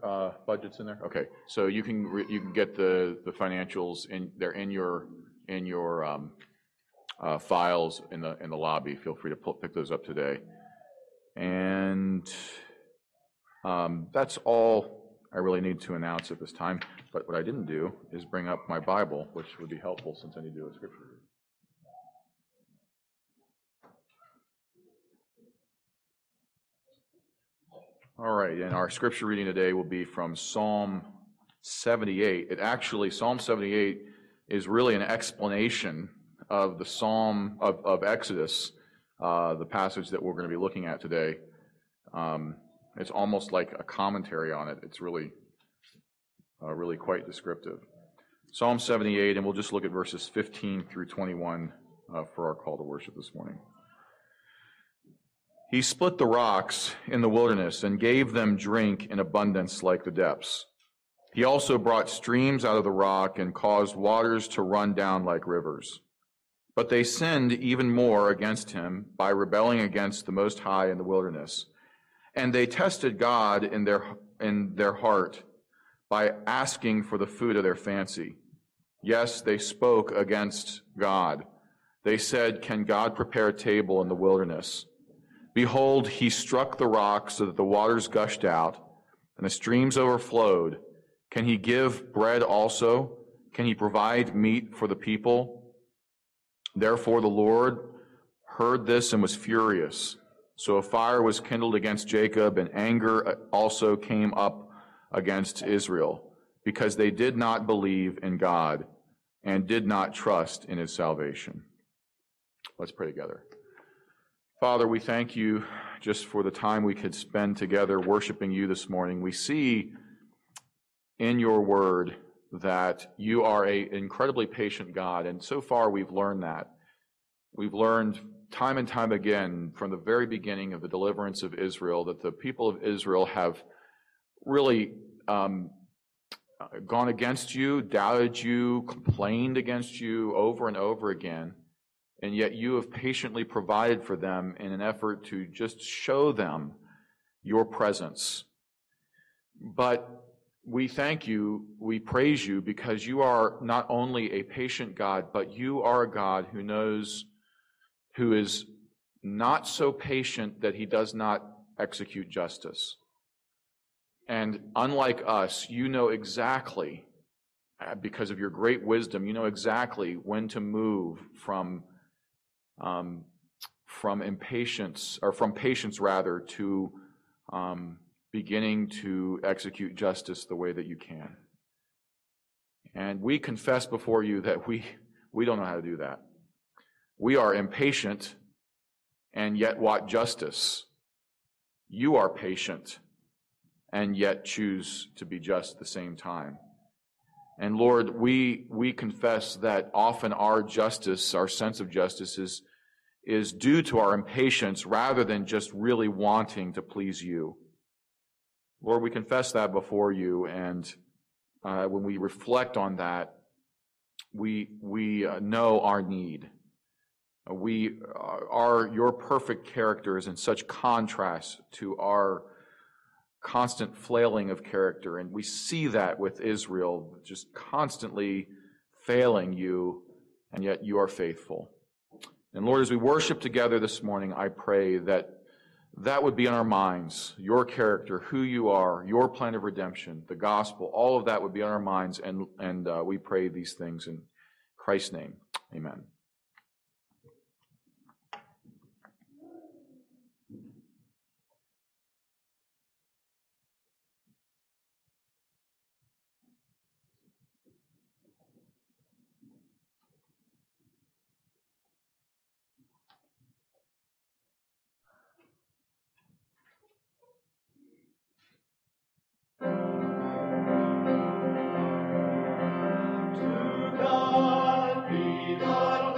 budgets in there? Okay, so you can get the financials they're in your files in the lobby. Feel free to pick those up today. And that's all I really need to announce at this time. But what I didn't do is bring up my Bible, which would be helpful since I need to do a scripture reading. All right, and our scripture reading today will be from Psalm 78. Psalm 78 is really an explanation of the Psalm of Exodus, the passage that we're going to be looking at today. It's almost like a commentary on it. It's really quite descriptive. Psalm 78, and we'll just look at verses 15 through 21 for our call to worship this morning. He split the rocks in the wilderness and gave them drink in abundance like the depths. He also brought streams out of the rock and caused waters to run down like rivers. But they sinned even more against him by rebelling against the Most High in the wilderness. And they tested God in their heart by asking for the food of their fancy. Yes, they spoke against God. They said, "Can God prepare a table in the wilderness?" Behold, he struck the rock so that the waters gushed out, and the streams overflowed. Can he give bread also? Can he provide meat for the people? Therefore the Lord heard this and was furious. So a fire was kindled against Jacob, and anger also came up against Israel, because they did not believe in God and did not trust in his salvation. Let's pray together. Father, we thank you just for the time we could spend together worshiping you this morning. We see in your word that you are an incredibly patient God, and so far we've learned that. We've learned time and time again from the very beginning of the deliverance of Israel that the people of Israel have really gone against you, doubted you, complained against you over and over again. And yet you have patiently provided for them in an effort to just show them your presence. But we thank you, we praise you, because you are not only a patient God, but you are a God who is not so patient that he does not execute justice. And unlike us, you know exactly, because of your great wisdom, you know exactly when to move from impatience, or from patience rather, to beginning to execute justice the way that you can. And we confess before you that we don't know how to do that. We are impatient and yet want justice. You are patient and yet choose to be just at the same time. And Lord, we confess that often our justice, our sense of justice is due to our impatience rather than just really wanting to please you. Lord, we confess that before you, and when we reflect on that, we know our need. Your perfect character is in such contrast to our constant flailing of character, and we see that with Israel, just constantly failing you, and yet you are faithful. And Lord, as we worship together this morning, I pray that would be in our minds, your character, who you are, your plan of redemption, the gospel, all of that would be on our minds, and we pray these things in Christ's name. Amen. To God be the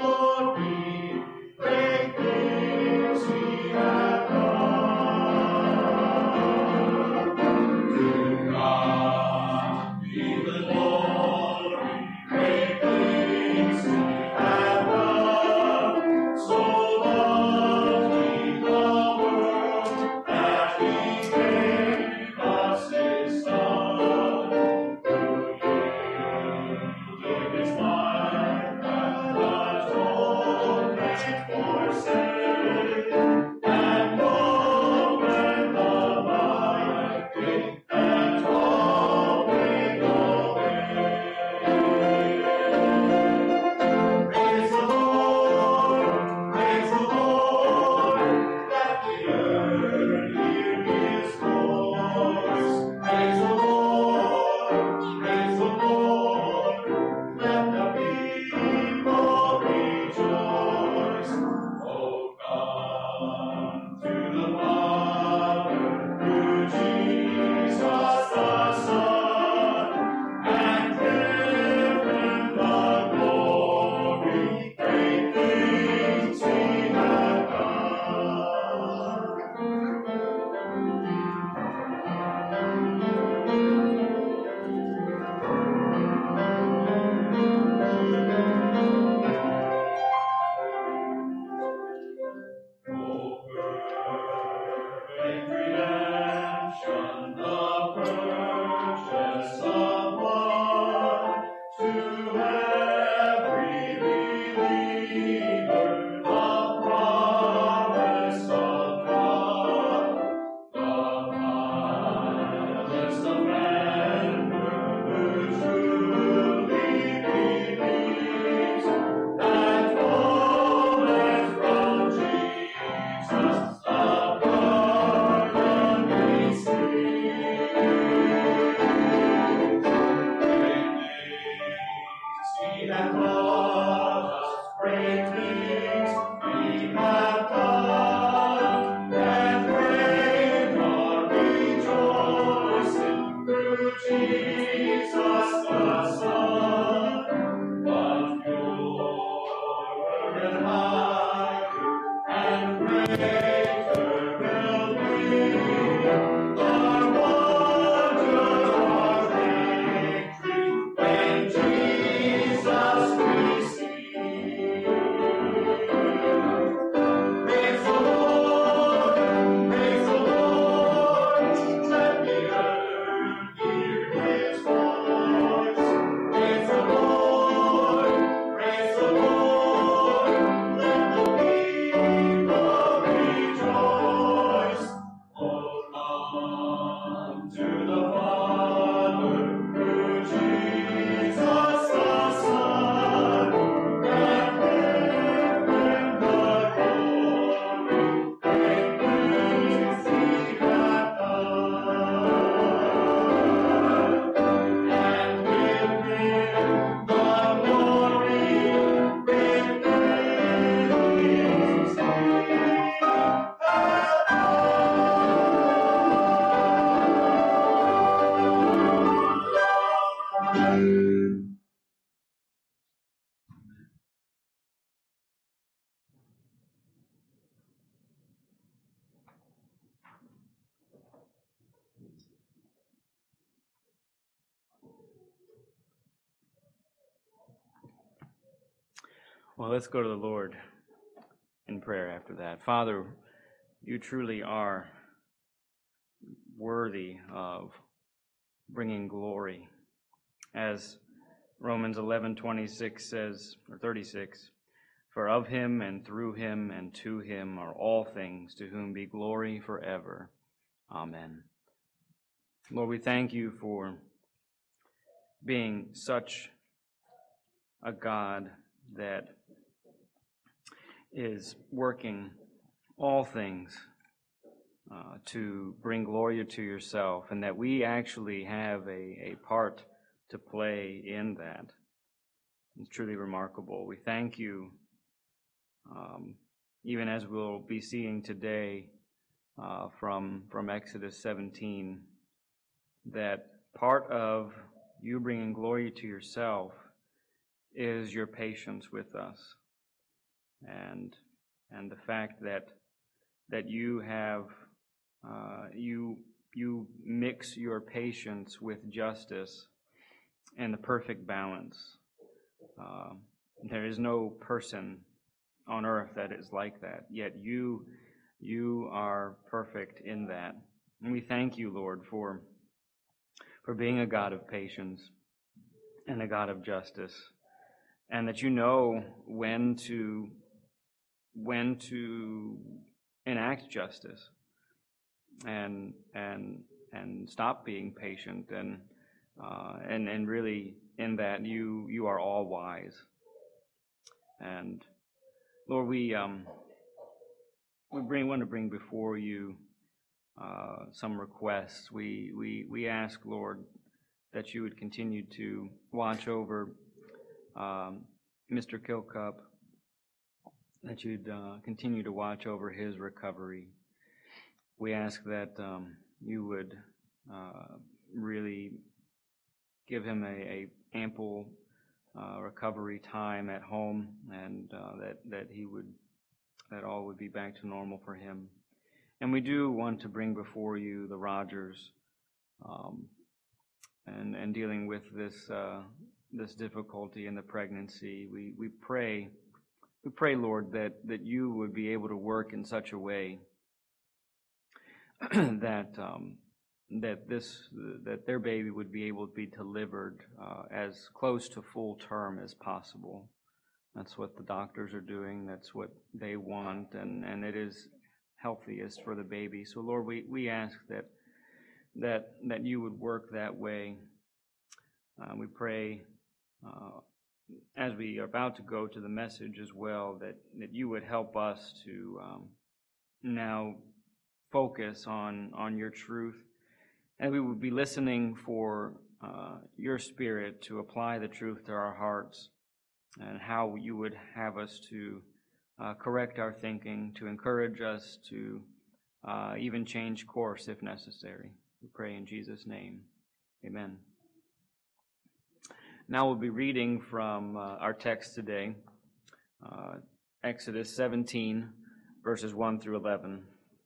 Well, let's go to the Lord in prayer after that. Father, you truly are worthy of bringing glory. As Romans 11:26 says, or 36, for of him and through him and to him are all things, to whom be glory forever. Amen. Lord, we thank you for being such a God that is working all things to bring glory to yourself, and that we actually have a part to play in that. It's truly remarkable. We thank you, even as we'll be seeing today from Exodus 17, that part of you bringing glory to yourself is your patience with us, and the fact that you have you mix your patience with justice and the perfect balance. There is no person on earth that is like that, yet you are perfect in that. And we thank you, Lord, for being a God of patience and a God of justice, and that you know when to enact justice and stop being patient, and really in that you are all wise. And Lord, we want to bring before you some requests. We ask, Lord, that you would continue to watch over Mr. Kilcup, that you'd continue to watch over his recovery. We ask that you would really give him a ample recovery time at home, and that all would be back to normal for him. And we do want to bring before you the Rogers, and dealing with this difficulty in the pregnancy. We pray, Lord, that you would be able to work in such a way that their baby would be able to be delivered as close to full term as possible. That's what the doctors are doing. That's what they want, and it is healthiest for the baby. So, Lord, we ask that you would work that way. We pray as we are about to go to the message as well, that you would help us to now focus on your truth, and we would be listening for your Spirit to apply the truth to our hearts, and how you would have us to correct our thinking, to encourage us to even change course if necessary. We pray in Jesus' name. Amen. Now we'll be reading from our text today, Exodus 17, verses 1 through 11.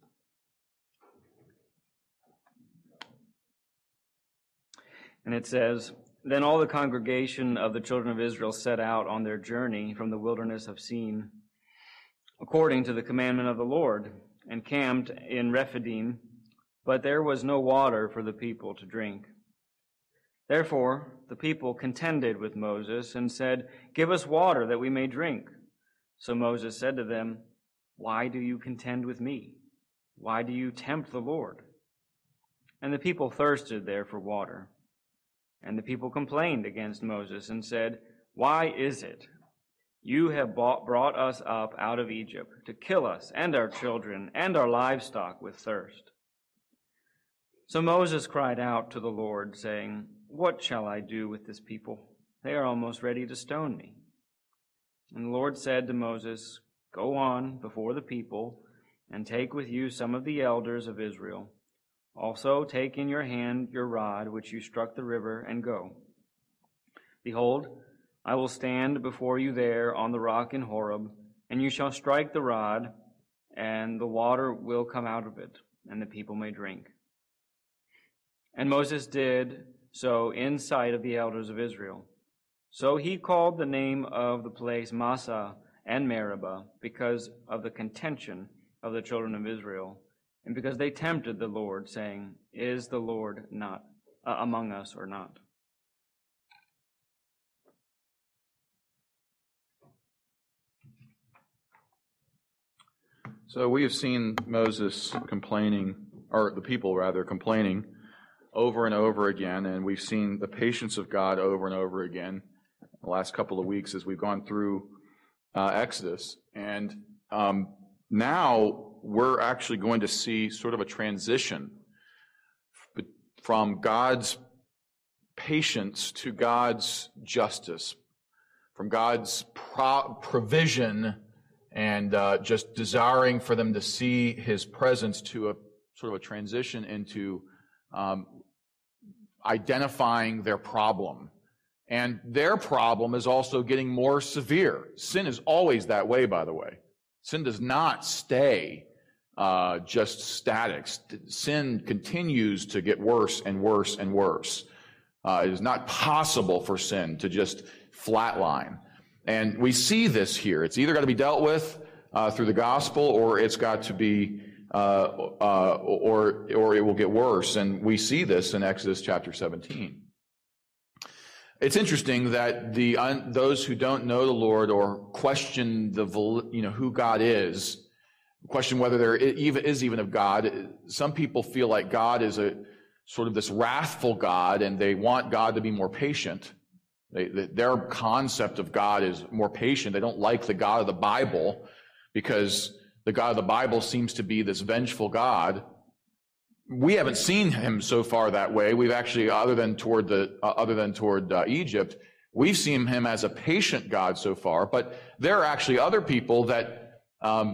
And it says, "Then all the congregation of the children of Israel set out on their journey from the wilderness of Sin, according to the commandment of the Lord, and camped in Rephidim, but there was no water for the people to drink. Therefore the people contended with Moses and said, 'Give us water that we may drink.' So Moses said to them, 'Why do you contend with me? Why do you tempt the Lord?' And the people thirsted there for water. And the people complained against Moses and said, 'Why is it you have brought us up out of Egypt to kill us and our children and our livestock with thirst?' So Moses cried out to the Lord, saying, 'What shall I do with this people? They are almost ready to stone me.' And the Lord said to Moses, 'Go on before the people and take with you some of the elders of Israel. Also take in your hand your rod which you struck the river, and go. Behold, I will stand before you there on the rock in Horeb, and you shall strike the rod, and the water will come out of it, and the people may drink.' And Moses did so in sight of the elders of Israel. So he called the name of the place Massah and Meribah, because of the contention of the children of Israel, and because they tempted the Lord, saying, 'Is the Lord not among us or not?'" So we have seen Moses complaining, or the people rather, complaining over and over again, and we've seen the patience of God over and over again the last couple of weeks as we've gone through Exodus. And now we're actually going to see sort of a transition from God's patience to God's justice, from God's provision and just desiring for them to see his presence, to a sort of a transition into identifying their problem. And their problem is also getting more severe. Sin is always that way, by the way. Sin does not stay just static. Sin continues to get worse and worse and worse. It is not possible for sin to just flatline. And we see this here. It's either got to be dealt with through the gospel, or it's got to be, or it will get worse. And we see this in Exodus chapter 17. It's interesting that those who don't know the Lord or question who God is, question whether there is even of God. Some people feel like God is a sort of this wrathful God, and they want God to be more patient. Their concept of God is more patient. They don't like the God of the Bible because the God of the Bible seems to be this vengeful God. We haven't seen him so far that way. We've actually, other than toward Egypt, we've seen him as a patient God so far. But there are actually other people that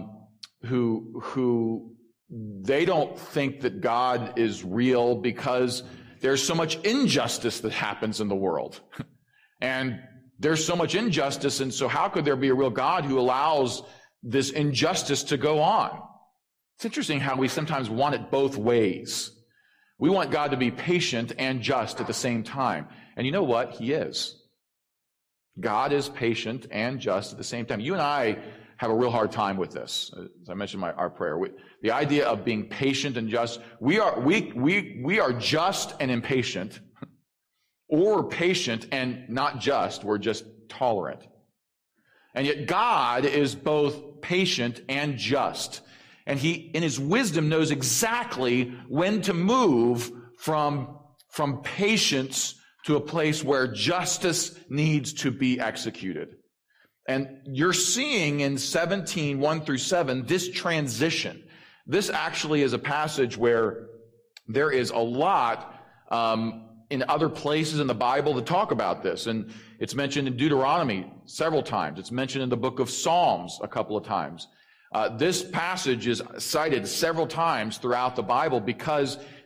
who they don't think that God is real because there's so much injustice that happens in the world. And there's so much injustice, and so how could there be a real God who allows this injustice to go on? It's interesting how we sometimes want it both ways. We want God to be patient and just at the same time. And you know what? He is. God is patient and just at the same time. You and I have a real hard time with this. As I mentioned in our prayer, the idea of being patient and just, we are just and impatient, or patient and not just, we're just tolerant. And yet God is both patient and just. And he, in his wisdom, knows exactly when to move from patience to a place where justice needs to be executed. And you're seeing in 17, 1 through 7, this transition. This actually is a passage where there is a lot in other places in the Bible to talk about this. And it's mentioned in Deuteronomy several times. It's mentioned in the book of Psalms a couple of times. This passage is cited several times throughout the Bible because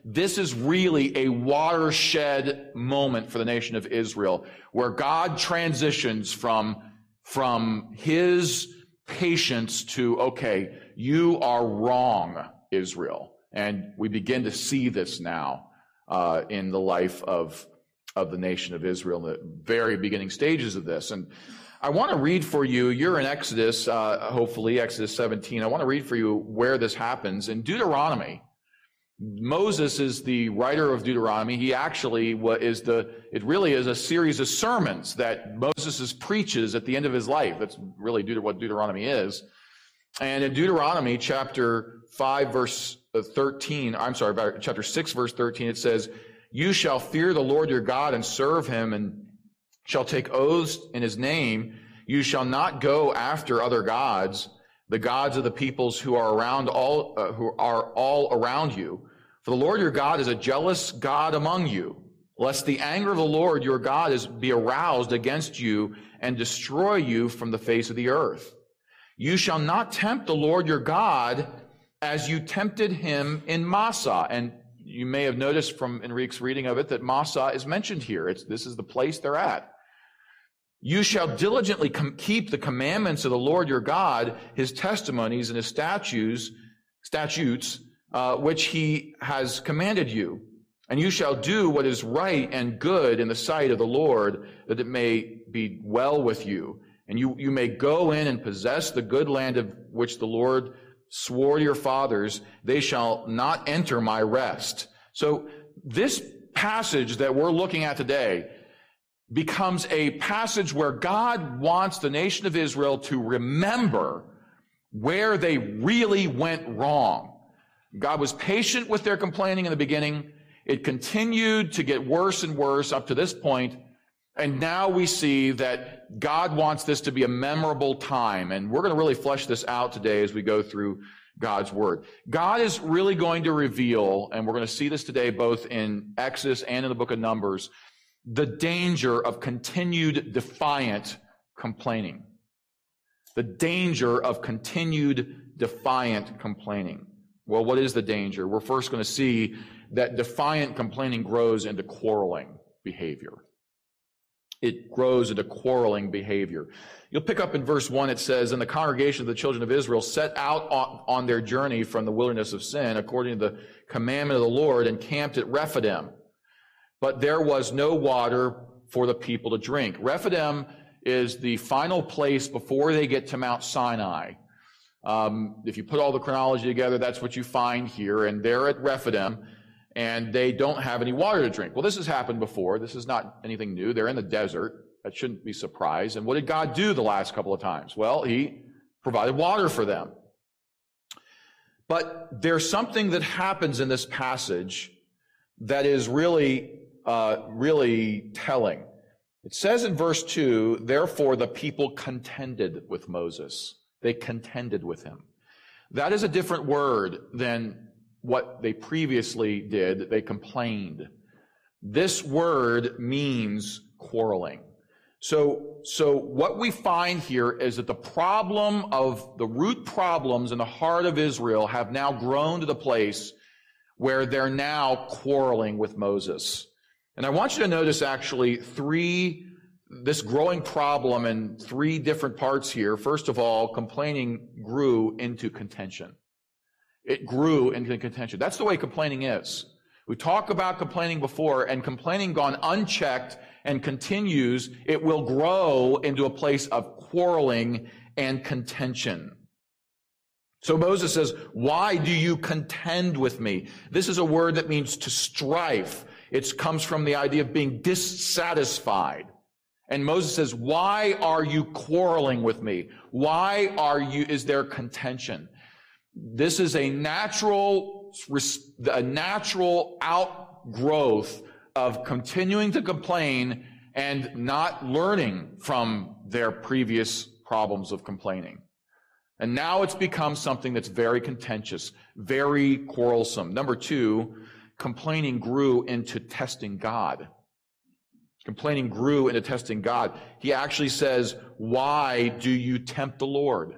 this is really a watershed moment for the nation of Israel, where God transitions from his patience to, okay, you are wrong, Israel. And we begin to see this now in the life of the nation of Israel, in the very beginning stages of this. And I want to read for you, you're in Exodus, hopefully, Exodus 17. I want to read for you where this happens. In Deuteronomy, Moses is the writer of Deuteronomy. He actually it really is a series of sermons that Moses preaches at the end of his life. That's really what Deuteronomy is. And in Deuteronomy chapter 5, verse 13, chapter 6, verse 13, it says, "You shall fear the Lord your God and serve him, and shall take oaths in his name. You shall not go after other gods, the gods of the peoples who are all around you. For the Lord your God is a jealous God among you, lest the anger of the Lord your God be aroused against you and destroy you from the face of the earth. You shall not tempt the Lord your God as you tempted him in Massah." And you may have noticed from Enrique's reading of it that Massah is mentioned here. This is the place they're at. "You shall diligently keep the commandments of the Lord your God, his testimonies and his statutes, which he has commanded you. And you shall do what is right and good in the sight of the Lord, that it may be well with you. And you may go in and possess the good land of which the Lord swore to your fathers. They shall not enter my rest." So this passage that we're looking at today becomes a passage where God wants the nation of Israel to remember where they really went wrong. God was patient with their complaining in the beginning. It continued to get worse and worse up to this point. And now we see that God wants this to be a memorable time. And we're going to really flesh this out today as we go through God's word. God is really going to reveal, and we're going to see this today both in Exodus and in the book of Numbers, the danger of continued defiant complaining. The danger of continued defiant complaining. Well, what is the danger? We're first going to see that defiant complaining grows into quarreling behavior. It grows into quarreling behavior. You'll pick up in verse 1, it says, "And the congregation of the children of Israel set out on their journey from the wilderness of Sin, according to the commandment of the Lord, and camped at Rephidim. But there was no water for the people to drink." Rephidim is the final place before they get to Mount Sinai. If you put all the chronology together, that's what you find here. And they're at Rephidim, and they don't have any water to drink. Well, this has happened before. This is not anything new. They're in the desert. That shouldn't be a surprise. And what did God do the last couple of times? Well, he provided water for them. But there's something that happens in this passage that is really telling. It says in verse 2, "Therefore the people contended with Moses." They contended with him. That is a different word than what they previously did. They complained. This word means quarreling. So what we find here is that the root problems in the heart of Israel have now grown to the place where they're now quarreling with Moses. And I want you to notice actually this growing problem in three different parts here. First of all, complaining grew into contention. It grew into contention. That's the way complaining is. We talked about complaining before, and complaining gone unchecked and continues, it will grow into a place of quarreling and contention. So Moses says, "Why do you contend with me?" This is a word that means to strife. It comes from the idea of being dissatisfied. And Moses says, "Why are you quarreling with me? Is there contention?" This is a natural outgrowth of continuing to complain and not learning from their previous problems of complaining. And now it's become something that's very contentious, very quarrelsome. Number 2, complaining grew into testing God. Complaining grew into testing God. He actually says, "Why do you tempt the Lord?"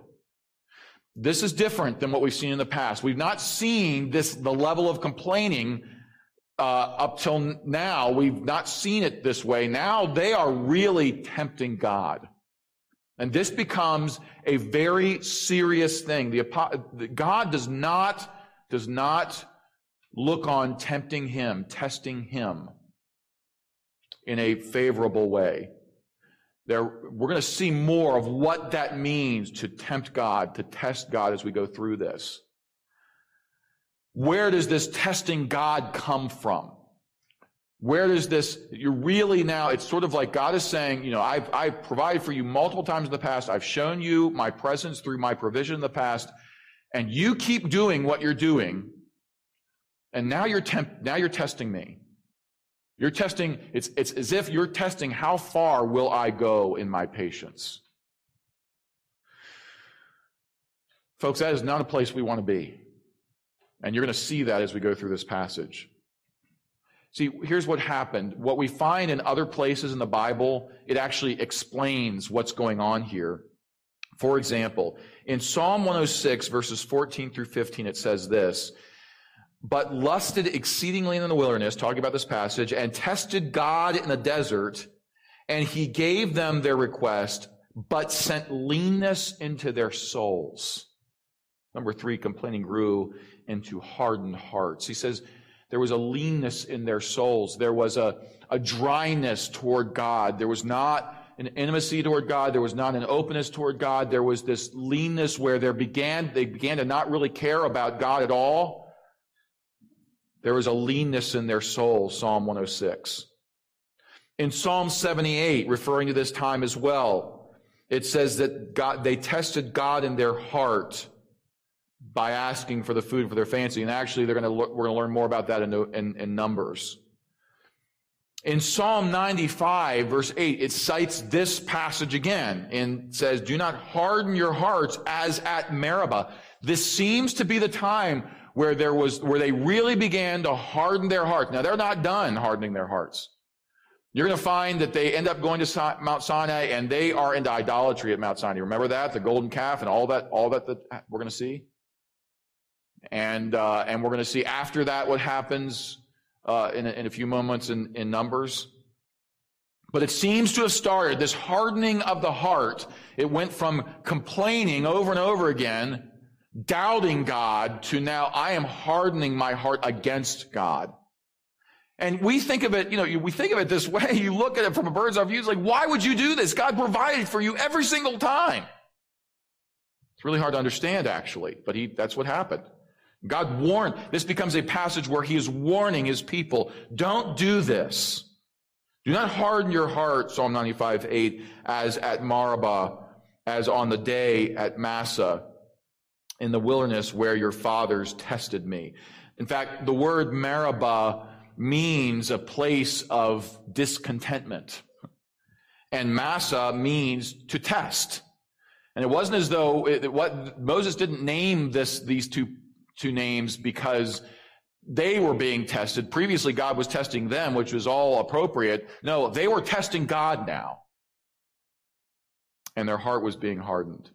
This is different than what we've seen in the past. We've not seen the level of complaining up till now, we've not seen it this way. Now they are really tempting God. And this becomes a very serious thing. God does not look on tempting him, testing him in a favorable way. We're going to see more of what that means to tempt God, to test God as we go through this. Where does this testing God come from? Where does this, it's sort of like God is saying, I've provided for you multiple times in the past. I've shown you my presence through my provision in the past, and you keep doing what you're doing, and now you're testing me. You're testing, it's as if you're testing how far will I go in my patience. Folks, that is not a place we want to be. And you're going to see that as we go through this passage. See, here's what happened. What we find in other places in the Bible, it actually explains what's going on here. For example, in Psalm 106, verses 14 through 15, it says this, "But lusted exceedingly in the wilderness," talking about this passage, "and tested God in the desert, and he gave them their request, but sent leanness into their souls." Number 3, complaining grew into hardened hearts. He says there was a leanness in their souls. There was a dryness toward God. There was not an intimacy toward God. There was not an openness toward God. There was this leanness where they began to not really care about God at all. There was a leanness in their soul, Psalm 106. In Psalm 78, referring to this time as well, it says that they tested God in their heart by asking for the food for their fancy. And actually, we're going to learn more about that in Numbers. In Psalm 95, verse 8, it cites this passage again and says, "Do not harden your hearts as at Meribah." This seems to be the time where they really began to harden their heart. Now, they're not done hardening their hearts. You're going to find that they end up going to Mount Sinai, and they are into idolatry at Mount Sinai. Remember that? The golden calf and all that we're going to see? And we're going to see after that what happens in a few moments in Numbers. But it seems to have started, this hardening of the heart. It went from complaining over and over again, doubting God, to now I am hardening my heart against God. And we think of it, we think of it this way. You look at it from a bird's eye view, it's like, why would you do this? God provided for you every single time. It's really hard to understand, actually, but that's what happened. God warned. This becomes a passage where he is warning his people, don't do this. Do not harden your heart, Psalm 95:8, as at Meribah, as on the day at Massah, in the wilderness where your fathers tested me. In fact, the word Meribah means a place of discontentment. And Massah means to test. And it wasn't as though Moses didn't name these two names because they were being tested. Previously, God was testing them, which was all appropriate. No, they were testing God now. And their heart was being hardened.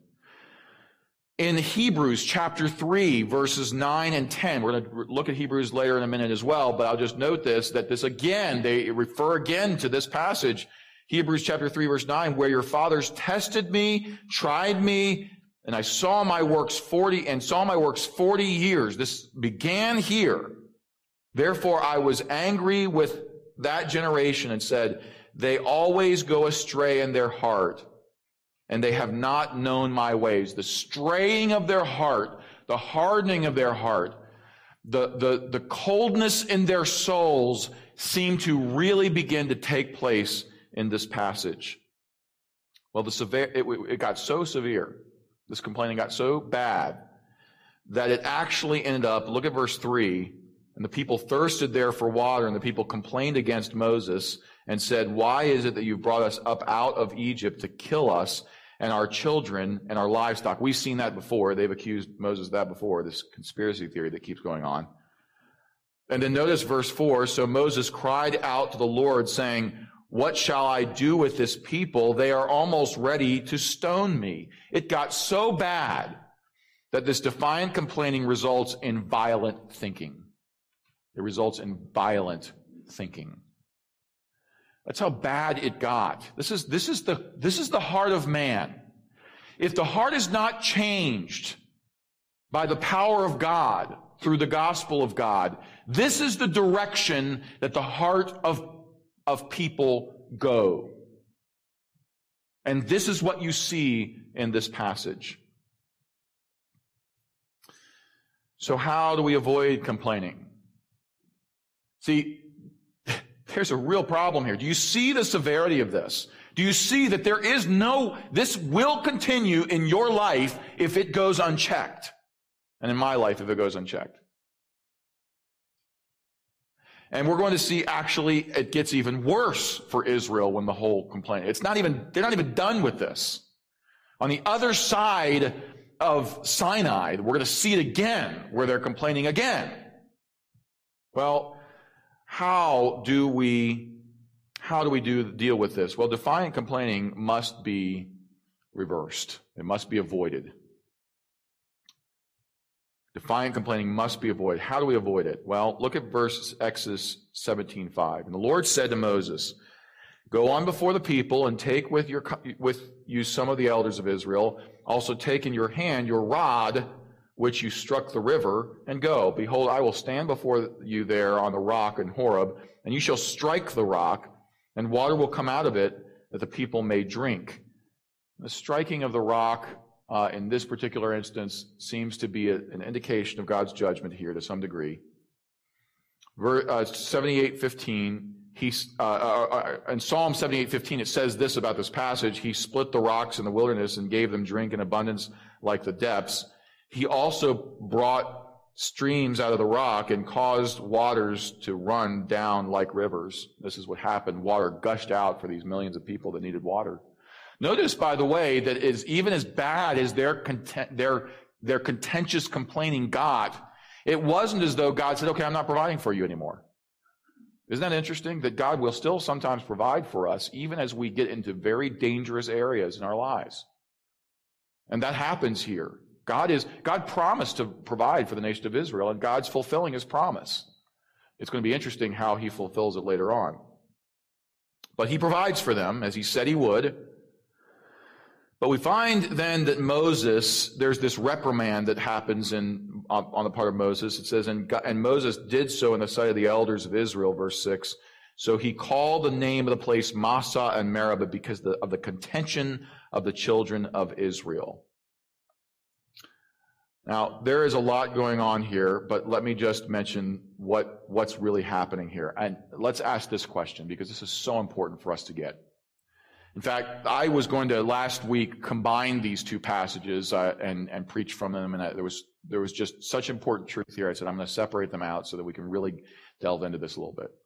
In Hebrews chapter 3, verses 9 and 10, we're going to look at Hebrews later in a minute as well, but I'll just note that this again, they refer again to this passage, Hebrews chapter 3, verse 9, "Where your fathers tested me, tried me, and I saw my works 40 years." This began here. "Therefore I was angry with that generation and said, they always go astray in their heart, and they have not known my ways." The straying of their heart, the hardening of their heart, the coldness in their souls seem to really begin to take place in this passage. Well, it got so severe, this complaining got so bad, that it actually ended up, look at verse 3, "And the people thirsted there for water, and the people complained against Moses and said, why is it that you've brought us up out of Egypt to kill us and our children and our livestock?" We've seen that before. They've accused Moses of that before, this conspiracy theory that keeps going on. And then notice verse 4, "So Moses cried out to the Lord, saying, what shall I do with this people? They are almost ready to stone me." It got so bad that this defiant complaining results in violent thinking. It results in violent thinking. That's how bad it got. This is the heart of man. If the heart is not changed by the power of God through the gospel of God, this is the direction that the heart of people go. And this is what you see in this passage. So how do we avoid complaining? See, there's a real problem here. Do you see the severity of this? Do you see that this will continue in your life if it goes unchecked? And in my life, if it goes unchecked. And we're going to see, actually, it gets even worse for Israel when the whole complaint. They're not even done with this. On the other side of Sinai, we're going to see it again, where they're complaining again. Well, how do we deal with this? Well, defiant complaining must be reversed. It must be avoided. Defiant complaining must be avoided. How do we avoid it? Well, look at Exodus 17:5. And the Lord said to Moses, "Go on before the people and take with you some of the elders of Israel. Also take in your hand your rod, which you struck the river, and go. Behold, I will stand before you there on the rock in Horeb, and you shall strike the rock, and water will come out of it, that the people may drink." The striking of the rock in this particular instance seems to be an indication of God's judgment here to some degree. 78:15, in Psalm 78:15, it says this about this passage: He split the rocks in the wilderness and gave them drink in abundance like the depths. He also brought streams out of the rock and caused waters to run down like rivers. This is what happened. Water gushed out for these millions of people that needed water. Notice, by the way, that is even as bad as their contentious complaining got, it wasn't as though God said, "Okay, I'm not providing for you anymore." Isn't that interesting? That God will still sometimes provide for us, even as we get into very dangerous areas in our lives. And that happens here. God promised to provide for the nation of Israel, and God's fulfilling his promise. It's going to be interesting how he fulfills it later on. But he provides for them, as he said he would. But we find then that Moses, there's this reprimand that happens on the part of Moses. It says, and Moses did so in the sight of the elders of Israel, verse 6. So he called the name of the place Massah and Meribah because of the contention of the children of Israel. Now, there is a lot going on here, but let me just mention what's really happening here. And let's ask this question, because this is so important for us to get. In fact, I was going to last week combine these two passages and preach from them, and there was just such important truth here. I said I'm going to separate them out so that we can really delve into this a little bit.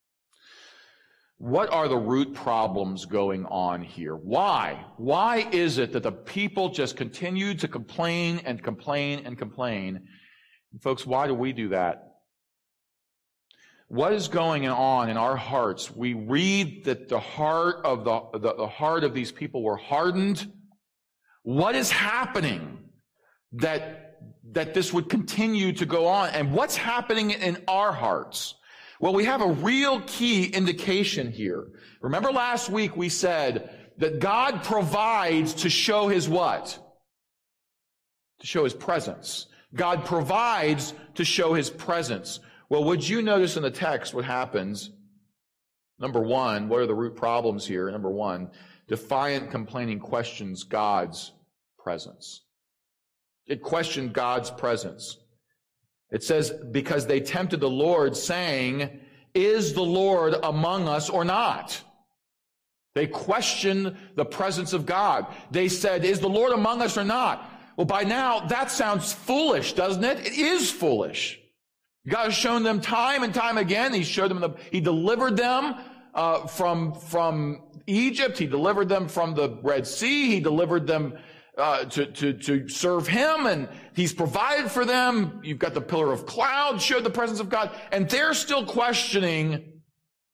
What are the root problems going on here? Why? Why is it that the people just continue to complain and complain and complain? And folks, why do we do that? What is going on in our hearts? We read that the heart of these people were hardened. What is happening that this would continue to go on? And what's happening in our hearts? Well, we have a real key indication here. Remember last week we said that God provides to show his what? To show his presence. God provides to show his presence. Well, would you notice in the text what happens? Number one, what are the root problems here? Number one, defiant complaining questions God's presence. It questioned God's presence. It says, because they tempted the Lord, saying, "Is the Lord among us or not?" They questioned the presence of God. They said, "Is the Lord among us or not?" Well, by now, that sounds foolish, doesn't it? It is foolish. God has shown them time and time again. He delivered them from Egypt. He delivered them from the Red Sea. He delivered them to serve him, and he's provided for them. You've got the pillar of cloud, showed the presence of God, and they're still questioning,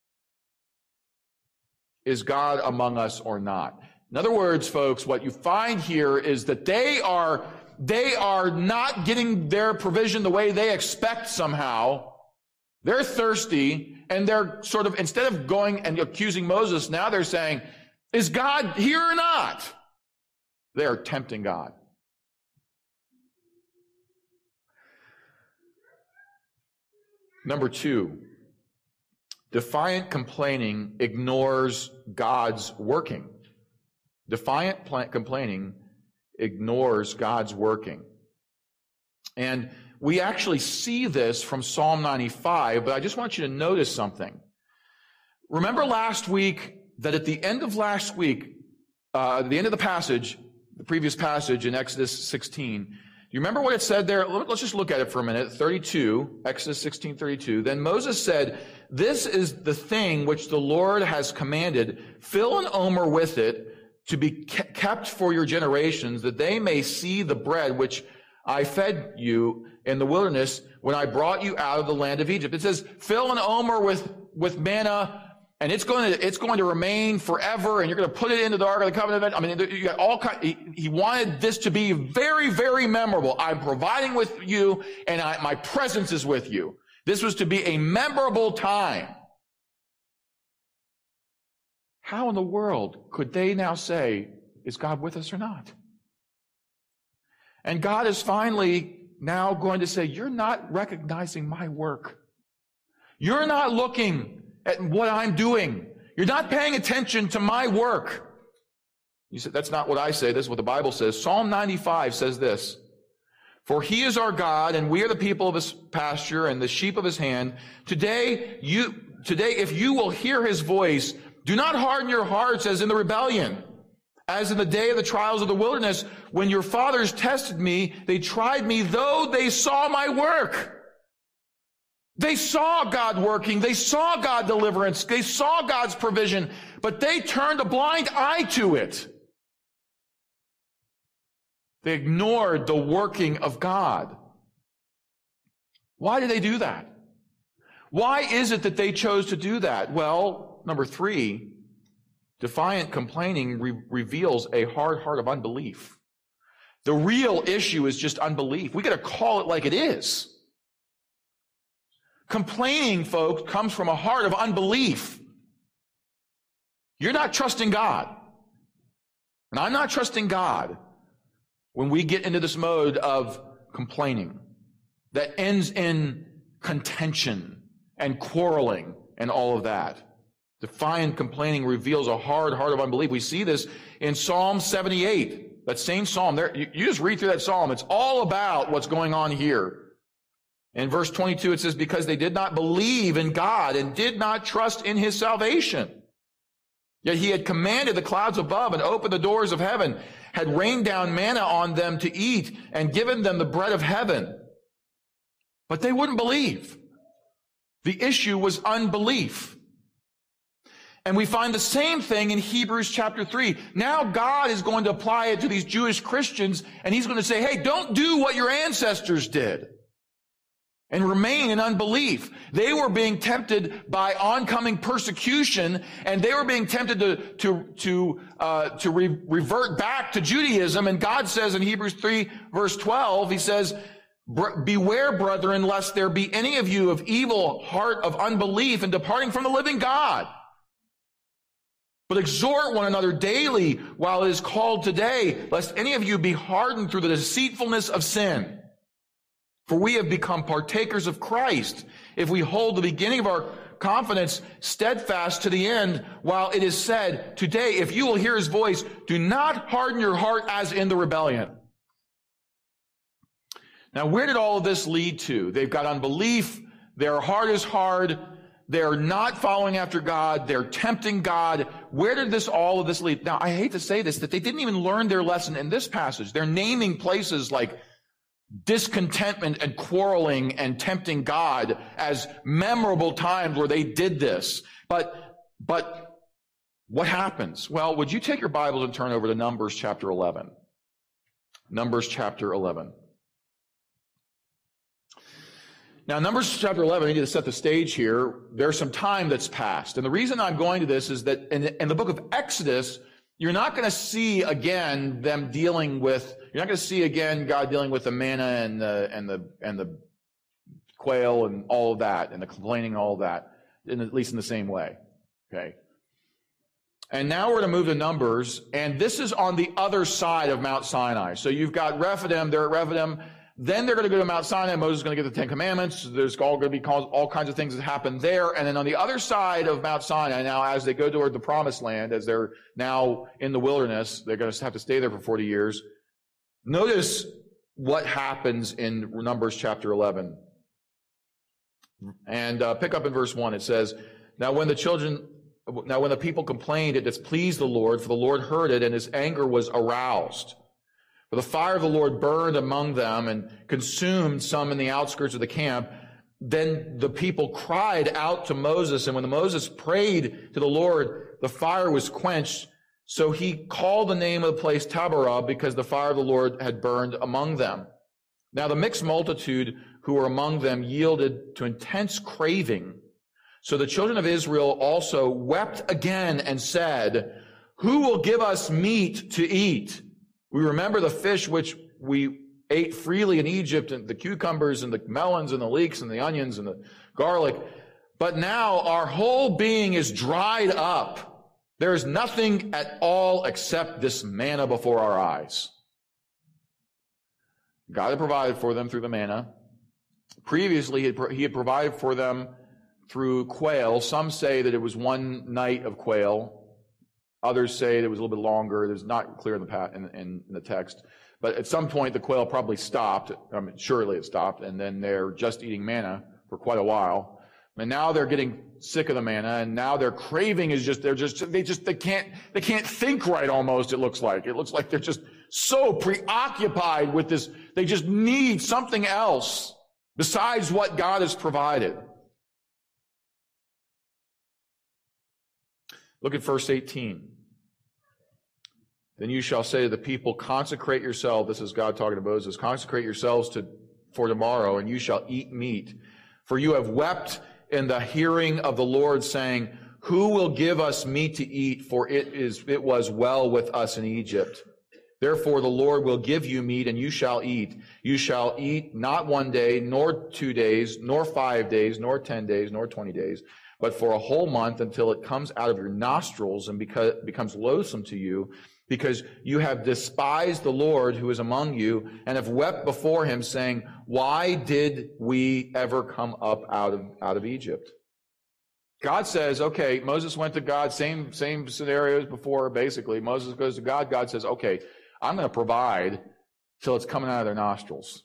is God among us or not? In other words, folks, what you find here is that they are not getting their provision the way they expect somehow. They're thirsty, and they're sort of, instead of going and accusing Moses, now they're saying, is God here or not? They are tempting God. Number 2, defiant complaining ignores God's working. Defiant complaining ignores God's working. And we actually see this from Psalm 95, but I just want you to notice something. Remember last week that at the end of last week, the end of the passage, the previous passage in Exodus 16, do you remember what it said there? Let's just look at it for a minute. 32, Exodus 16:32. Then Moses said, "This is the thing which the Lord has commanded. Fill an omer with it to be kept for your generations, that they may see the bread which I fed you in the wilderness when I brought you out of the land of Egypt." It says, fill an omer with manna, and it's going to remain forever, and you're going to put it into the Ark of the Covenant. I mean, you got all kind. He wanted this to be very, very memorable. I'm providing with you, and my presence is with you. This was to be a memorable time. How in the world could they now say, is God with us or not? And God is finally now going to say, you're not recognizing my work. You're not looking at what I'm doing. You're not paying attention to my work. You said, that's not what I say. This is what the Bible says. Psalm 95 says this, "For he is our God, and we are the people of his pasture and the sheep of his hand. Today, if you will hear his voice, do not harden your hearts as in the rebellion, as in the day of the trials of the wilderness, when your fathers tested me, they tried me, though they saw my work." They saw God working. They saw God deliverance. They saw God's provision, but they turned a blind eye to it. They ignored the working of God. Why did they do that? Why is it that they chose to do that? Well, number 3, defiant complaining reveals a hard heart of unbelief. The real issue is just unbelief. We got to call it like it is. Complaining, folks, comes from a heart of unbelief. You're not trusting God. And I'm not trusting God when we get into this mode of complaining that ends in contention and quarreling and all of that. Defiant complaining reveals a hard heart of unbelief. We see this in Psalm 78, that same psalm. There, you just read through that psalm. It's all about what's going on here. In verse 22, it says, because they did not believe in God and did not trust in his salvation. Yet he had commanded the clouds above and opened the doors of heaven, had rained down manna on them to eat and given them the bread of heaven. But they wouldn't believe. The issue was unbelief. And we find the same thing in Hebrews chapter 3. Now God is going to apply it to these Jewish Christians, and he's going to say, hey, don't do what your ancestors did and remain in unbelief. They were being tempted by oncoming persecution, and they were being tempted to revert back to Judaism. And God says in Hebrews 3, verse 12, he says, beware, brethren, lest there be any of you of evil heart of unbelief and departing from the living God. But exhort one another daily while it is called today, lest any of you be hardened through the deceitfulness of sin. For we have become partakers of Christ, if we hold the beginning of our confidence steadfast to the end, while it is said, today, if you will hear his voice, do not harden your heart as in the rebellion. Now, where did all of this lead to? They've got unbelief. Their heart is hard. They're not following after God. They're tempting God. Where did all of this lead? Now, I hate to say this, that they didn't even learn their lesson in this passage. They're naming places like discontentment and quarreling and tempting God as memorable times where they did this. But what happens? Well, would you take your Bibles and turn over to Numbers chapter 11? Numbers chapter 11. Now, Numbers chapter 11, I need to set the stage here. There's some time that's passed. And the reason I'm going to this is that in the book of Exodus, you're not going to see again them dealing with, you're not going to see again God dealing with the manna and the quail and all of that, and the complaining and all of that, at least in the same way. Okay. And now we're going to move to Numbers, and this is on the other side of Mount Sinai. So you've got Rephidim, they're at Rephidim, then they're going to go to Mount Sinai, Moses is going to get the Ten Commandments, there's all going to be all kinds of things that happen there, and then on the other side of Mount Sinai, now as they go toward the Promised Land, as they're now in the wilderness, they're going to have to stay there for 40 years. Notice what happens in Numbers chapter 11. And pick up in verse 1, it says, Now when the people complained, it displeased the Lord, for the Lord heard it, and his anger was aroused. For the fire of the Lord burned among them and consumed some in the outskirts of the camp. Then the people cried out to Moses, and when Moses prayed to the Lord, the fire was quenched. So he called the name of the place Taberah, because the fire of the Lord had burned among them. Now the mixed multitude who were among them yielded to intense craving. So the children of Israel also wept again and said, Who will give us meat to eat? We remember the fish which we ate freely in Egypt, and the cucumbers and the melons and the leeks and the onions and the garlic. But now our whole being is dried up. There is nothing at all except this manna before our eyes. God had provided for them through the manna. Previously, he had provided for them through quail. Some say that it was one night of quail. Others say that it was a little bit longer. It's not clear in the text. But at some point, the quail probably stopped. Surely it stopped. And then they're just eating manna for quite a while. And now they're getting sick of the manna. And now their craving is they can't think right almost, it looks like. It looks like they're just so preoccupied with this. They just need something else besides what God has provided. Look at verse 18. Then you shall say to the people, consecrate yourself. This is God talking to Moses. Consecrate yourselves for tomorrow, and you shall eat meat. For you have wept in the hearing of the Lord, saying, Who will give us meat to eat? For it was well with us in Egypt. Therefore the Lord will give you meat, and you shall eat. You shall eat not 1 day, nor 2 days, nor 5 days, nor 10 days, nor 20 days, but for a whole month, until it comes out of your nostrils and becomes loathsome to you, because you have despised the Lord who is among you, and have wept before him, saying, Why did we ever come up out of Egypt? God says, okay, Moses went to God, same scenarios before, basically. Moses goes to God. God says, okay, I'm going to provide till it's coming out of their nostrils.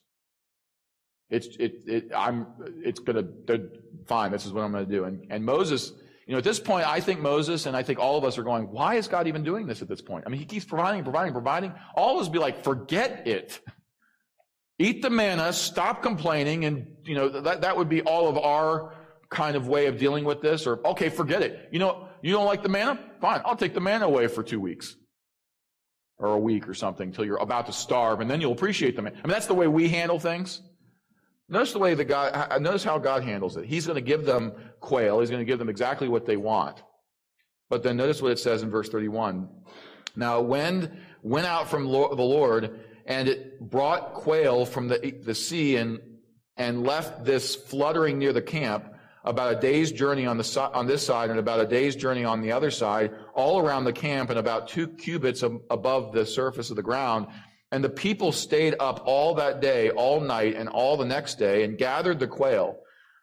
Fine, this is what I'm going to do. And Moses, at this point, I think Moses and I think all of us are going, why is God even doing this at this point? I mean, he keeps providing. All of us be like, forget it. Eat the manna, stop complaining, and, that would be all of our kind of way of dealing with this. Or, okay, forget it. You don't like the manna? Fine, I'll take the manna away for 2 weeks. Or a week or something, till you're about to starve, and then you'll appreciate the manna. I mean, that's the way we handle things. Notice how God handles it. He's going to give them quail. He's going to give them exactly what they want. But then notice what it says in verse 31. Now, wind went out from the Lord, and it brought quail from the sea and left this fluttering near the camp, about a day's journey on this side and about a day's journey on the other side, all around the camp and about 2 cubits above the surface of the ground. And the people stayed up all that day, all night, and all the next day, and gathered the quail.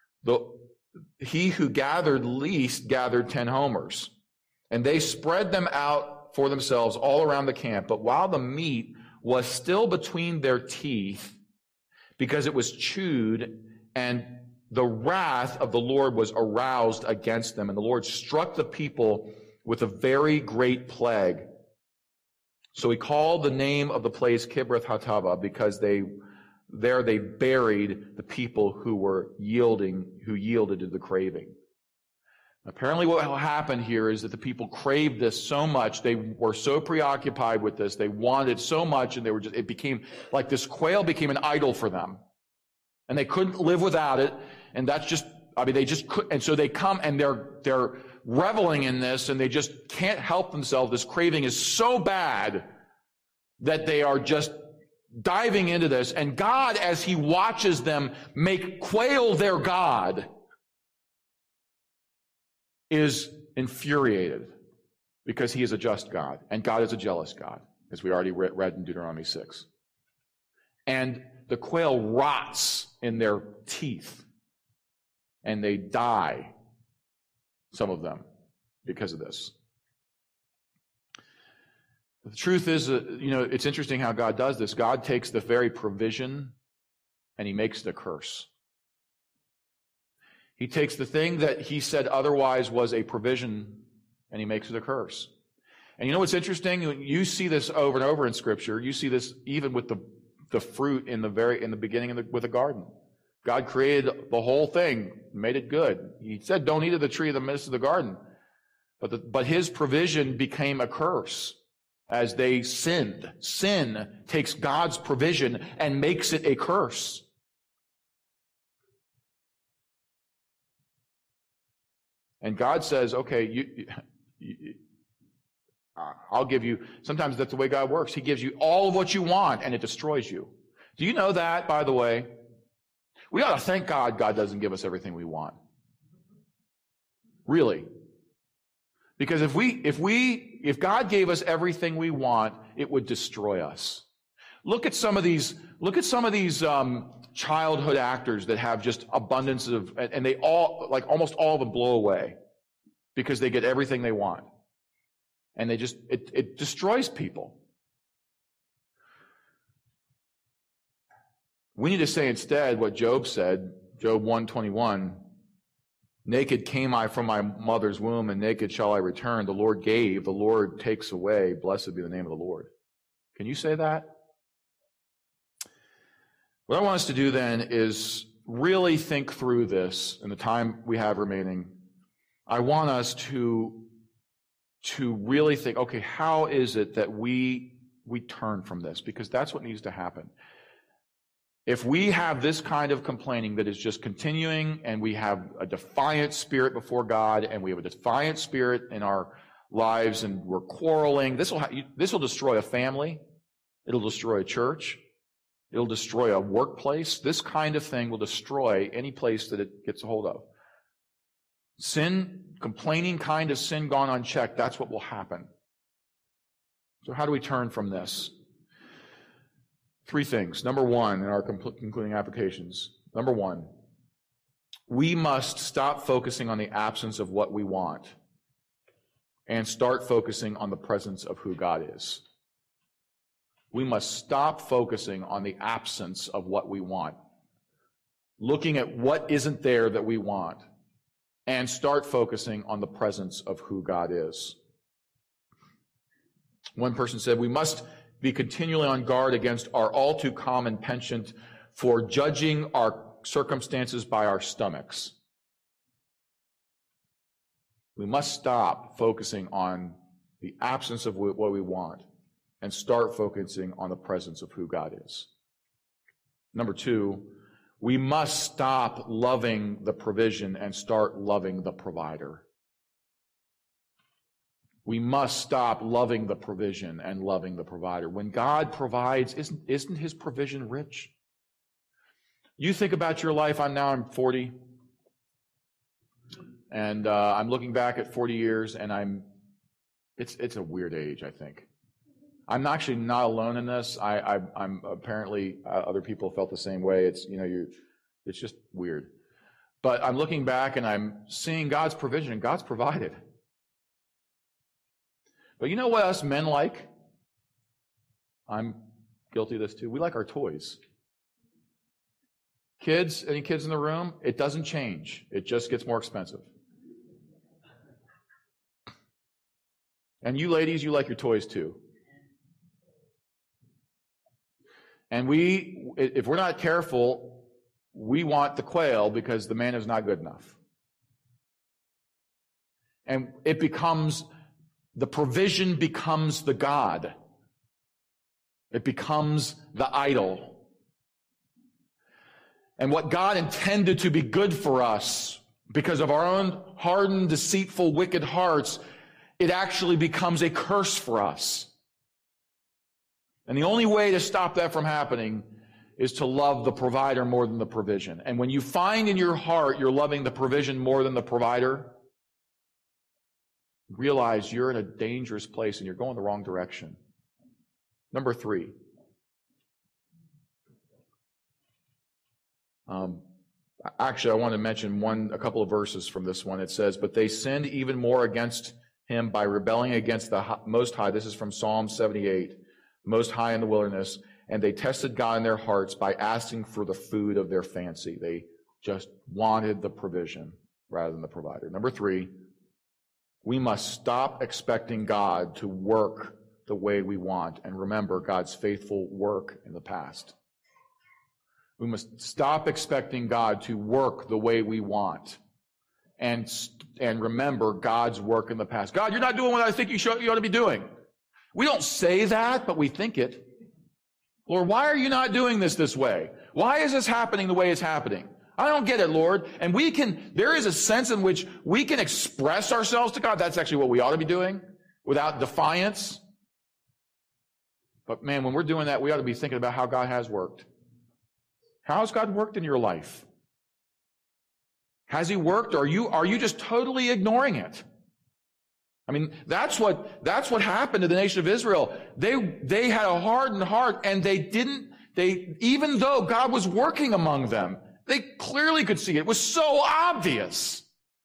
He who gathered least gathered 10 homers. And they spread them out for themselves all around the camp. But while the meat was still between their teeth, because it was chewed, and the wrath of the Lord was aroused against them, and the Lord struck the people with a very great plague. So he called the name of the place Kibroth Hattaavah, because they buried the people who yielded to the craving. Apparently what happened here is that the people craved this so much, they were so preoccupied with this, they wanted it so much, and it became like this quail became an idol for them. And they couldn't live without it, and they just couldn't, and so they come and they're reveling in this, and they just can't help themselves. This craving is so bad that they are just diving into this, and God, as he watches them make quail their God, is infuriated because he is a just God, and God is a jealous God, as we already read in Deuteronomy 6. And the quail rots in their teeth, and they die, some of them, because of this. The truth is, it's interesting how God does this. God takes the very provision and he makes it a curse. He takes the thing that he said otherwise was a provision and he makes it a curse. And you know what's interesting? You see this over and over in Scripture. You see this even with the fruit in the beginning with the garden. God created the whole thing, made it good. He said, don't eat of the tree in the midst of the garden. But his provision became a curse as they sinned. Sin takes God's provision and makes it a curse. And God says, okay, I'll give you, sometimes that's the way God works. He gives you all of what you want and it destroys you. Do you know that, by the way? We ought to thank God doesn't give us everything we want. Really. Because if God gave us everything we want, it would destroy us. Look at some of these childhood actors that have just abundance of, and they all, like almost all of them blow away because they get everything they want. And it destroys people. We need to say instead what Job said, Job 1:21, naked came I from my mother's womb, and naked shall I return. The Lord gave, the Lord takes away. Blessed be the name of the Lord. Can you say that? What I want us to do then is really think through this in the time we have remaining. I want us to really think, okay, how is it that we turn from this? Because that's what needs to happen. If we have this kind of complaining that is just continuing, and we have a defiant spirit before God, and we have a defiant spirit in our lives, and we're quarreling, this will destroy a family. It'll destroy a church. It'll destroy a workplace. This kind of thing will destroy any place that it gets a hold of. Sin, complaining kind of sin gone unchecked, that's what will happen. So how do we turn from this? 3 things. Number 1, in our concluding applications. Number 1, we must stop focusing on the absence of what we want and start focusing on the presence of who God is. We must stop focusing on the absence of what we want, looking at what isn't there that we want, and start focusing on the presence of who God is. One person said, we must be continually on guard against our all too common penchant for judging our circumstances by our stomachs. We must stop focusing on the absence of what we want and start focusing on the presence of who God is. Number 2, we must stop loving the provision and start loving the provider. We must stop loving the provision and loving the provider. When God provides, isn't his provision rich? You think about your life. I'm 40, and I'm looking back at 40 years, and it's a weird age, I think. I'm actually not alone in this. I'm apparently other people felt the same way. It's just weird. But I'm looking back and I'm seeing God's provision, and God's provided. But you know what us men like? I'm guilty of this too. We like our toys. Kids, any kids in the room? It doesn't change. It just gets more expensive. And you ladies, you like your toys too. And if we're not careful, we want the quail because the man is not good enough. And the provision becomes the God. It becomes the idol. And what God intended to be good for us, because of our own hardened, deceitful, wicked hearts, it actually becomes a curse for us. And the only way to stop that from happening is to love the provider more than the provision. And when you find in your heart you're loving the provision more than the provider, realize you're in a dangerous place and you're going the wrong direction. Number 3. Actually, I want to mention a couple of verses from this one. It says, "But they sinned even more against him by rebelling against the Most High." This is from Psalm 78. Most High in the wilderness. "And they tested God in their hearts by asking for the food of their fancy." They just wanted the provision rather than the provider. Number 3, we must stop expecting God to work the way we want and remember God's faithful work in the past. We must stop expecting God to work the way we want and remember God's work in the past. God, you're not doing what I think you ought to be doing. We don't say that, but we think it. Lord, why are you not doing this way? Why is this happening the way it's happening? I don't get it, Lord. And there is a sense in which we can express ourselves to God. That's actually what we ought to be doing without defiance. But man, when we're doing that, we ought to be thinking about how God has worked. How has God worked in your life? Has he worked, or are you just totally ignoring it? I mean, that's what happened to the nation of Israel. They had a hardened heart, and even though God was working among them, they clearly could see it. It was so obvious.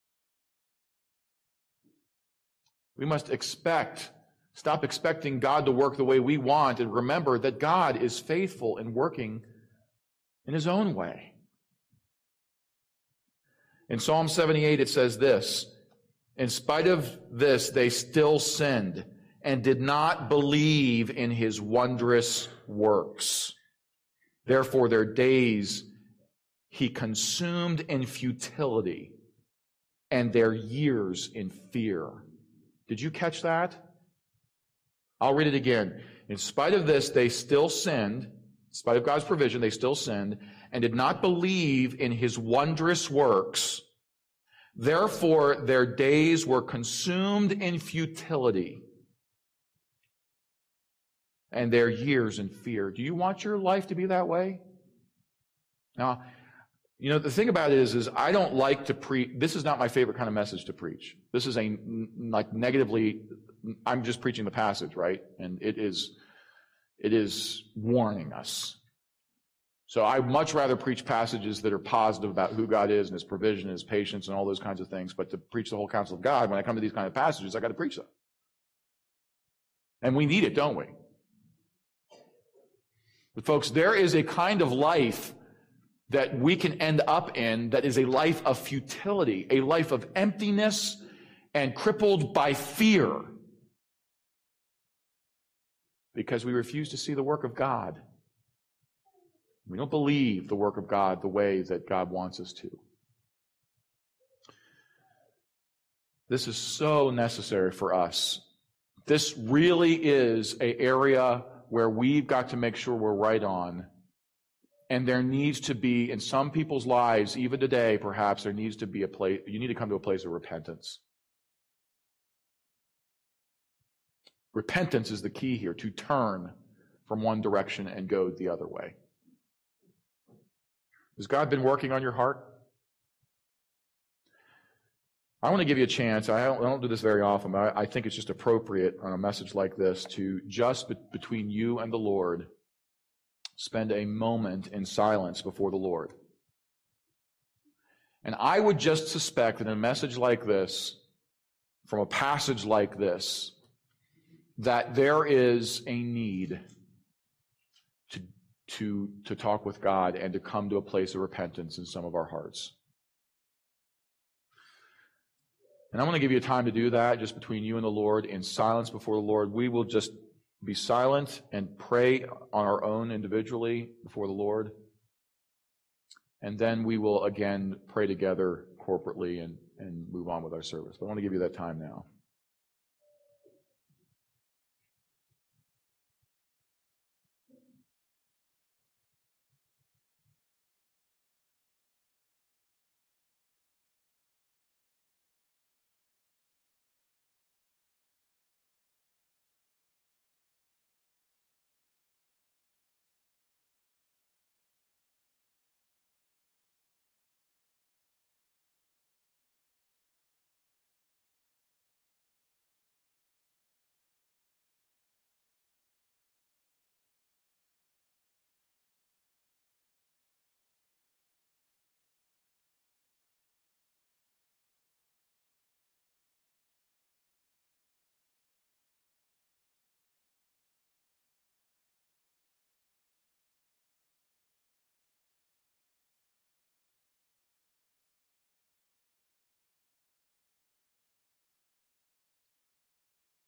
We must stop expecting God to work the way we want, and remember that God is faithful in working in his own way. In Psalm 78, it says this, "In spite of this, they still sinned and did not believe in his wondrous works. Therefore, their days he consumed in futility and their years in fear." Did you catch that? I'll read it again. "In spite of this, they still sinned." In spite of God's provision, they still sinned and did not believe in his wondrous works. Therefore, their days were consumed in futility and their years in fear. Do you want your life to be that way? Now, the thing about it is I don't like to preach. This is not my favorite kind of message to preach. This is negatively, I'm just preaching the passage, right? And it is warning us. So I'd much rather preach passages that are positive about who God is and his provision and his patience and all those kinds of things. But to preach the whole counsel of God, when I come to these kind of passages, I got to preach them. And we need it, don't we? But folks, there is a kind of life that we can end up in that is a life of futility, a life of emptiness and crippled by fear. Because we refuse to see the work of God. We don't believe the work of God the way that God wants us to. This is so necessary for us. This really is an area where we've got to make sure we're right on. And there needs to be, in some people's lives, even today, perhaps, there needs to be a place, you need to come to a place of repentance. Repentance is the key here, to turn from one direction and go the other way. Has God been working on your heart? I want to give you a chance. I don't do this very often, but I think it's just appropriate on a message like this to just between you and the Lord, spend a moment in silence before the Lord. And I would just suspect that in a message like this, from a passage like this, that there is a need to talk with God and to come to a place of repentance in some of our hearts. And I want to give you time to do that just between you and the Lord in silence before the Lord. We will just be silent and pray on our own individually before the Lord. And then we will again pray together corporately and move on with our service. But I want to give you that time now.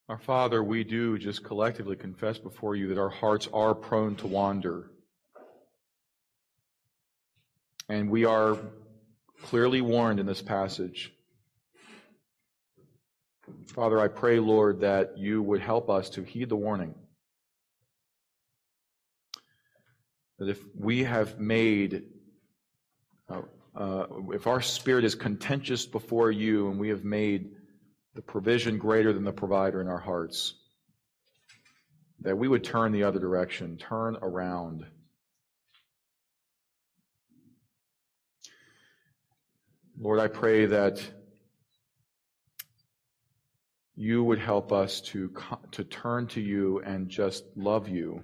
Our Father, we do just collectively confess before you that our hearts are prone to wander. And we are clearly warned in this passage. Father, I pray, Lord, that you would help us to heed the warning. That if we have made, if our spirit is contentious before you and we have made the provision greater than the provider in our hearts, that we would turn the other direction, turn around. Lord, I pray that you would help us to turn to you and just love you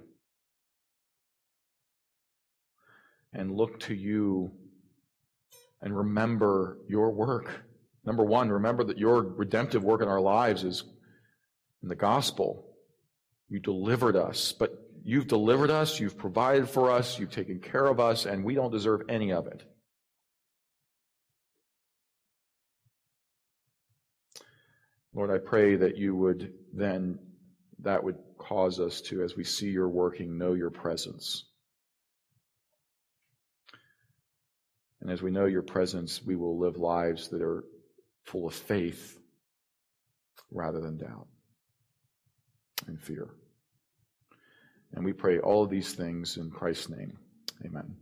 and look to you and remember your work. Number one, remember that your redemptive work in our lives is in the gospel. You delivered us, but you've delivered us, you've provided for us, you've taken care of us, and we don't deserve any of it. Lord, I pray that you would then, that would cause us to, as we see your working, know your presence. And as we know your presence, we will live lives that are full of faith rather than doubt and fear. And we pray all of these things in Christ's name. Amen.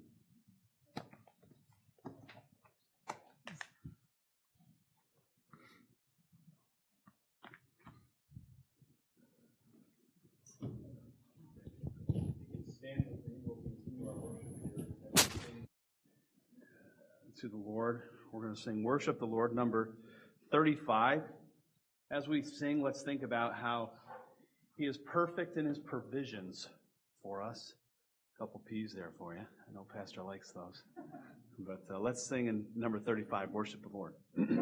To the Lord. We're going to sing Worship the Lord, number 35. As we sing, let's think about how He is perfect in His provisions for us. A couple P's there for you. I know Pastor likes those. But let's sing in number 35, Worship the Lord.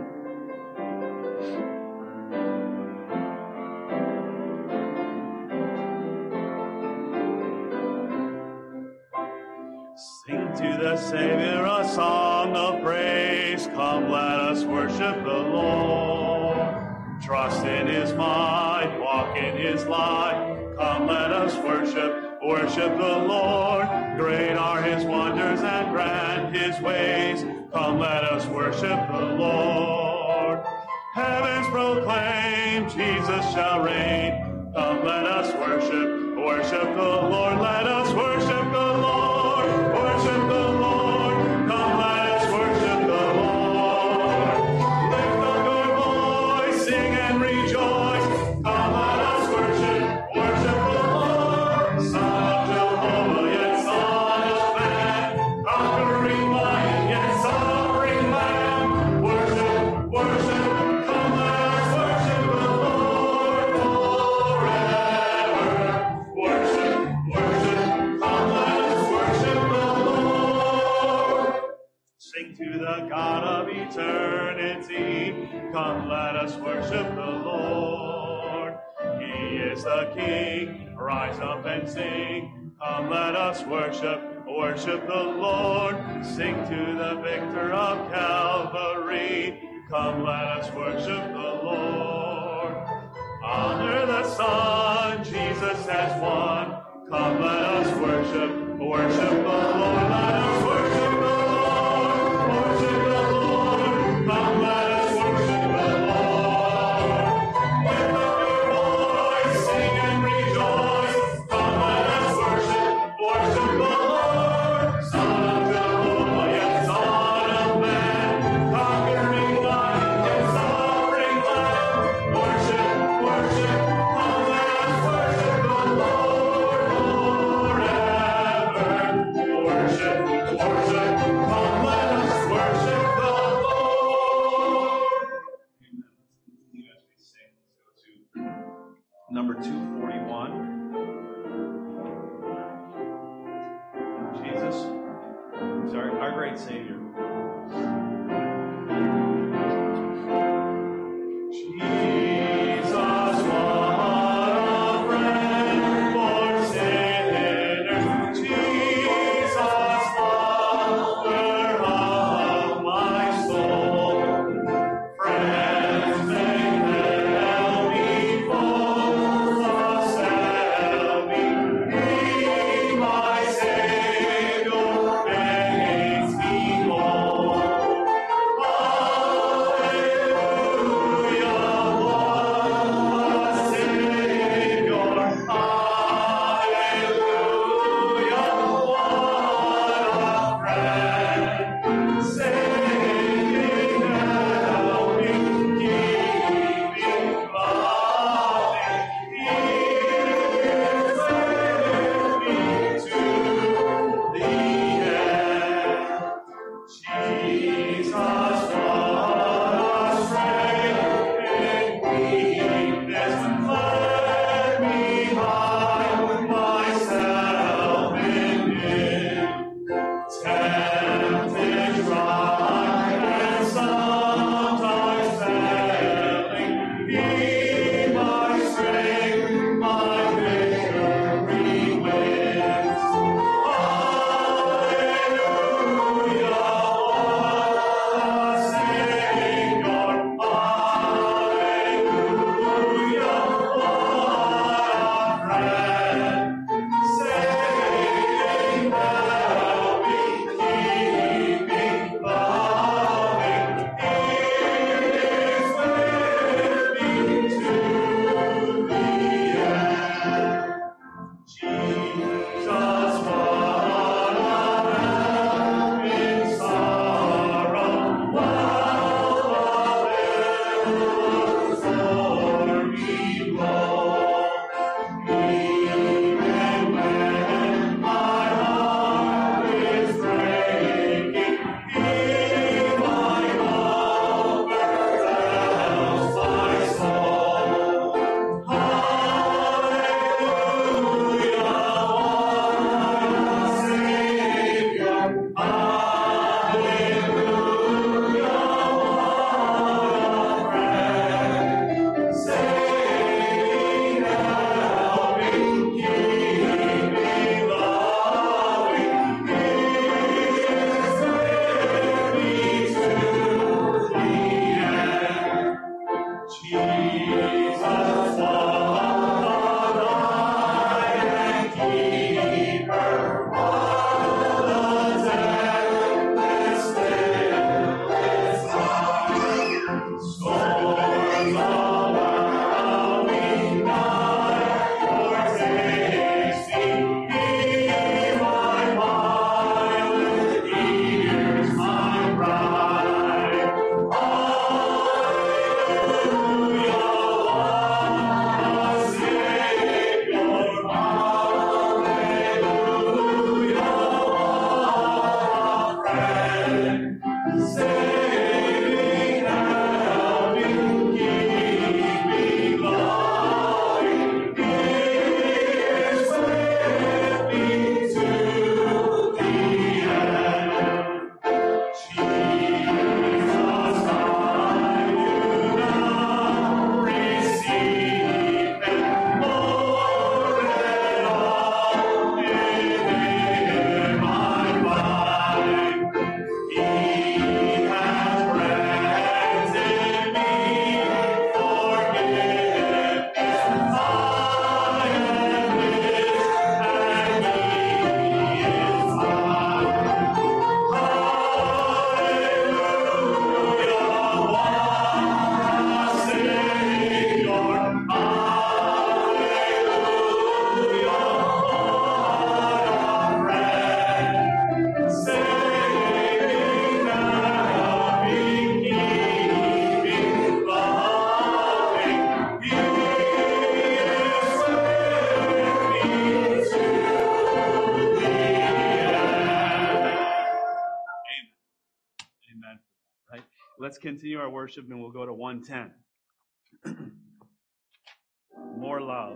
Sing to the Savior a song of praise. Come, let us worship the Lord. Trust in His might, walk in His light. Come, let us worship the Lord. Great are His wonders and grand His ways. Come, let us worship the Lord. Heavens proclaim Jesus shall reign. Come, let us worship the Lord. Let us worship the Lord. Worship the Lord. Come, let us worship the Lord. Lift up your voice, sing and rejoice. Come, let us worship the Lord. Son of Jehovah, yet Son of Man. Conquering lion, yet suffering lamb. Worship. Come, let us worship the Lord forever. Worship. Come, let us worship the Lord. Sing to the God of eternity. Come, let us worship the Lord. He is the King. Rise up and sing. Come, let us worship the Lord. Sing to the victor of Calvary. Come, let us worship the Lord. Honor the Son, Jesus has won. Come, let us worship the Lord. Let us worship the Lord. Worship the Lord. Come, let us worship the Lord. Lift up your voice, sing and rejoice. Come, let us worship the Lord. Son of Jehovah, yet Son of Man. Conquering lion, yet suffering lamb. Worship. Come, let us worship the Lord forever. Worship. Come, let us worship the Lord. As we sing, let's go to number 241. Our great Savior. Jesus, what a friend for sinners. Jesus, lover of my soul. Friends, they tell me, for let's continue our worship and we'll go to 110. More love.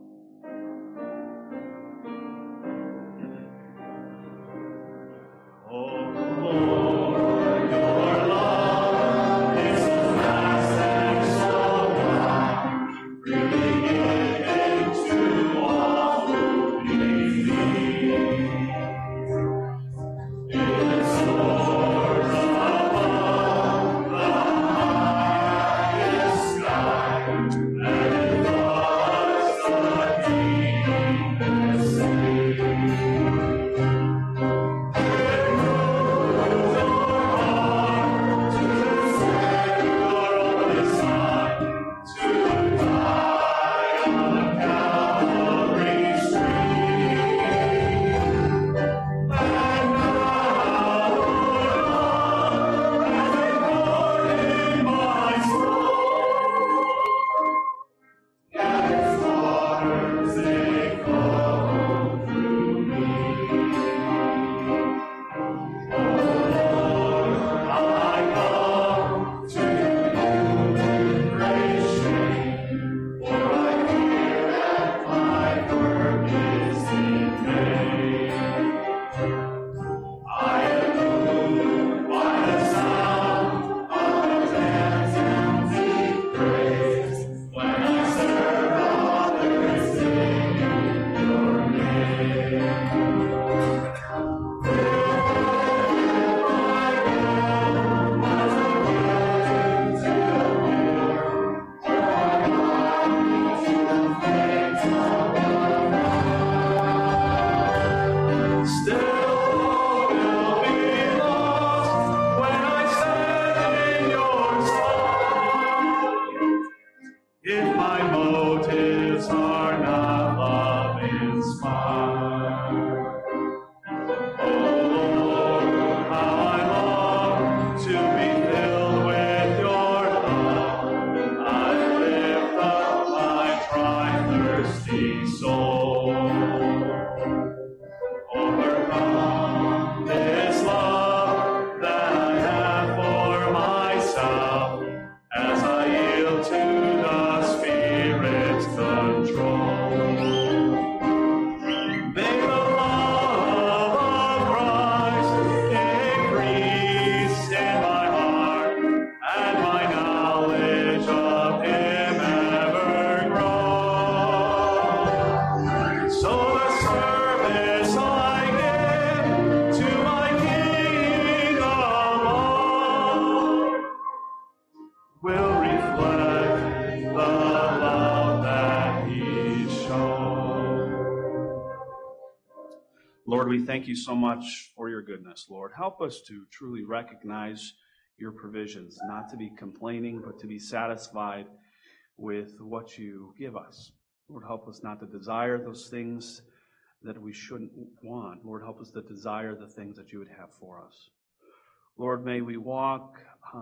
Lord, we thank you so much for your goodness, Lord. Help us to truly recognize your provisions, not to be complaining, but to be satisfied with what you give us. Lord, help us not to desire those things that we shouldn't want. Lord, help us to desire the things that you would have for us. Lord, may we walk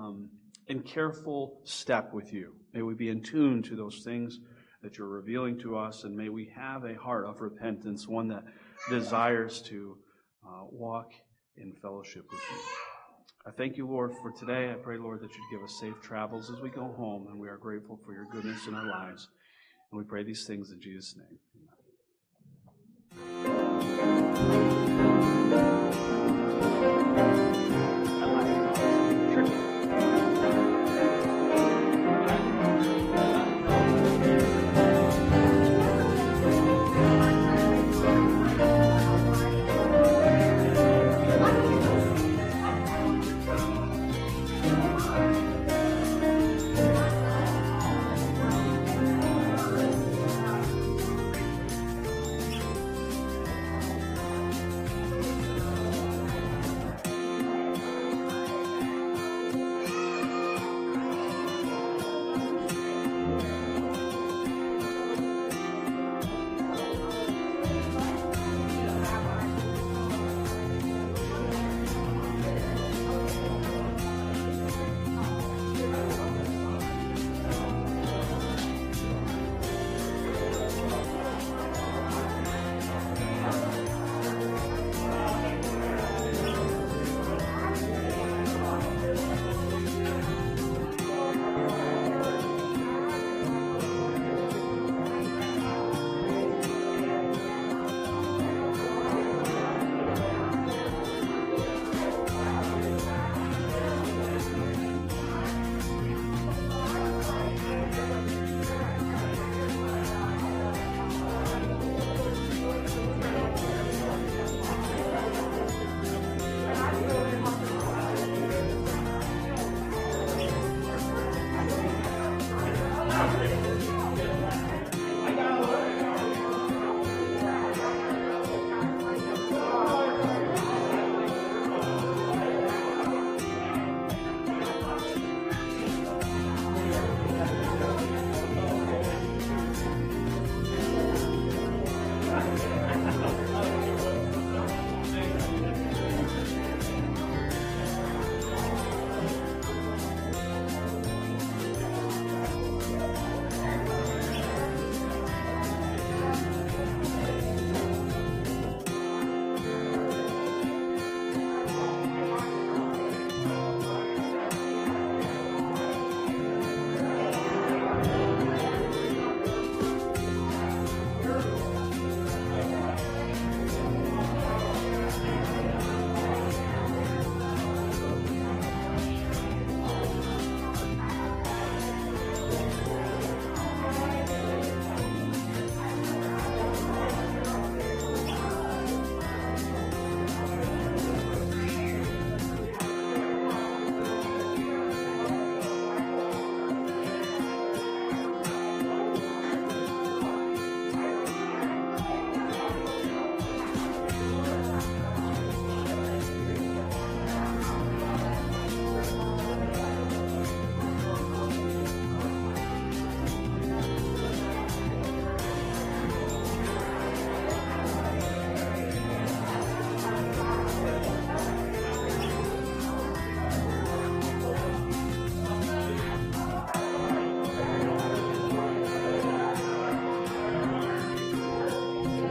in careful step with you. May we be in tune to those things that you're revealing to us, and may we have a heart of repentance, one that desires to walk in fellowship with you. I thank you, Lord, for today. I pray, Lord, that you'd give us safe travels as we go home, and we are grateful for your goodness in our lives. And we pray these things in Jesus' name. Amen.